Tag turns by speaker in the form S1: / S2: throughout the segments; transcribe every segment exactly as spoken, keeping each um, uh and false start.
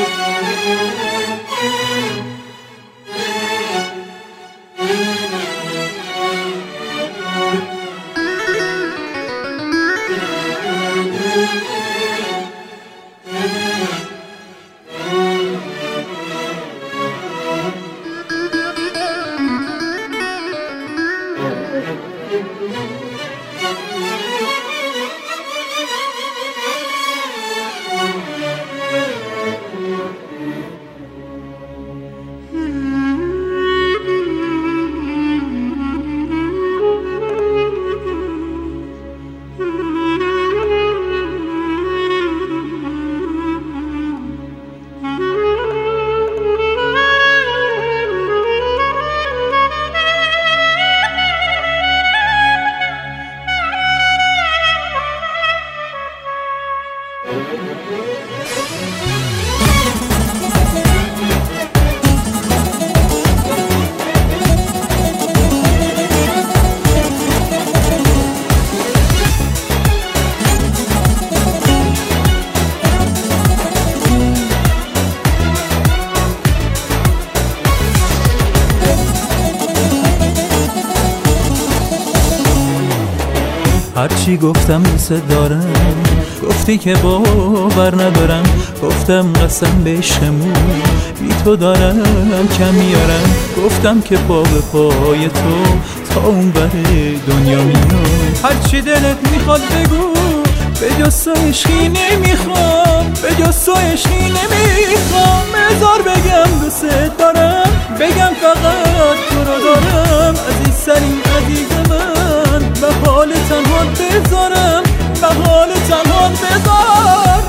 S1: هرچی گفتم دوست دارم، گفتی که باور ندارم. گفتم قسم به عشقمون بی تو دارم کم میارم. گفتم که پا به پای تو تا اون بر دنیا میام. هرچی دلت میخواد بگو، به جز تو عشقی نمیخوام، به جز تو عشقی نمیخوام. بذار بگم دوست دارم، بگم فقط تو رو دارم. عزیز سرین عزیز من، به حال تنها بذارم، به حال تنها بذارم.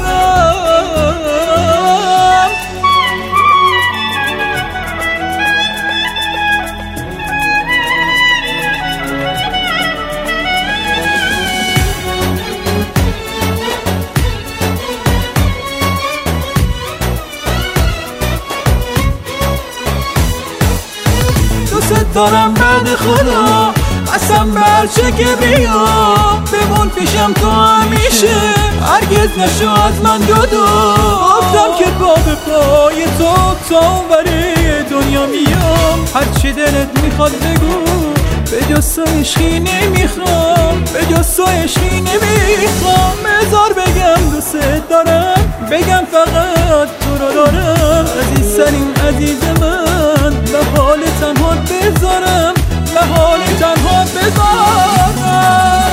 S1: دوست دارم بعد خدا، قسم به هرچه که بیام. بمون پیشم تو همیشه، هرگز نشو از من جدا. گفتم که پا به پای تو تا اونور دنیا میام. هرچی دلت میخواد بگو، به جز تو عشقی نمیخوام، به جز تو عشقی نمیخوام. بذار بگم دوست دارم، بگم فقط تو رو دارم. عزیز سرین عزیز من، به حال تنها بذارم، به حال تنها بذارم.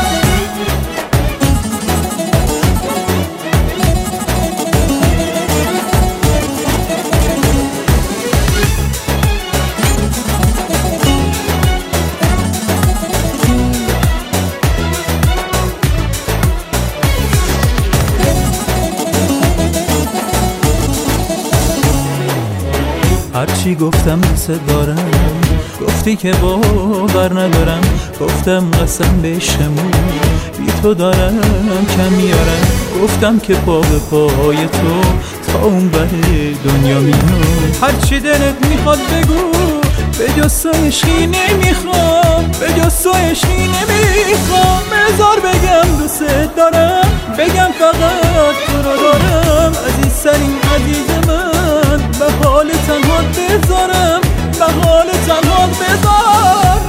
S1: هرچی گفتم دوست دارم، گفتی که باور ندارم. گفتم قسم به عشقمون بی تو دارم کم میارم. گفتم که پا به پای تو تا اون بر دنیا میام. هرچی دلت میخواد بگو، به جز تو عشقی نمیخوام، به جز تو عشقی نمیخوام. بذار بگم دوست دارم، بگم فقط تو رو دارم. عزیز سرین عزیز من، به حال تنها بذارم، به حال تنها بذارم.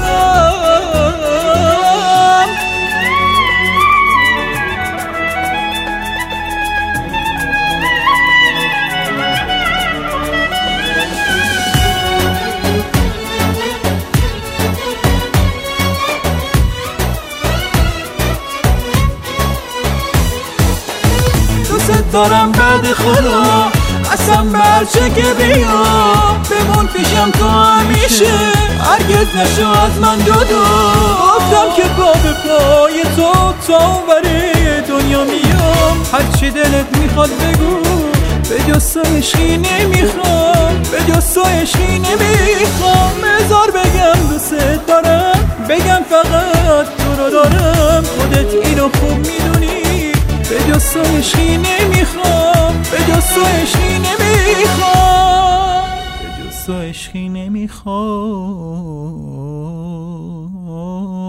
S1: دوست دارم بعد خدا، قسم به هرچه که بیام. بمون پیشم تو همیشه، هرگز نشو از من جدا. گفتم که پا به پای تو تا اونور دنیا میام. هرچی دلت میخواد بگو، به جز تو عشقی نمیخوام، به جز تو عشقی نمیخوام. بذار بگم دوست دارم، بگم فقط تو رو دارم. خودت اینو خوب میدونی، به جز تو عشقی نمیخوام، به جز تو عشقی نمیخوام، به جز تو عشقی نمیخوام.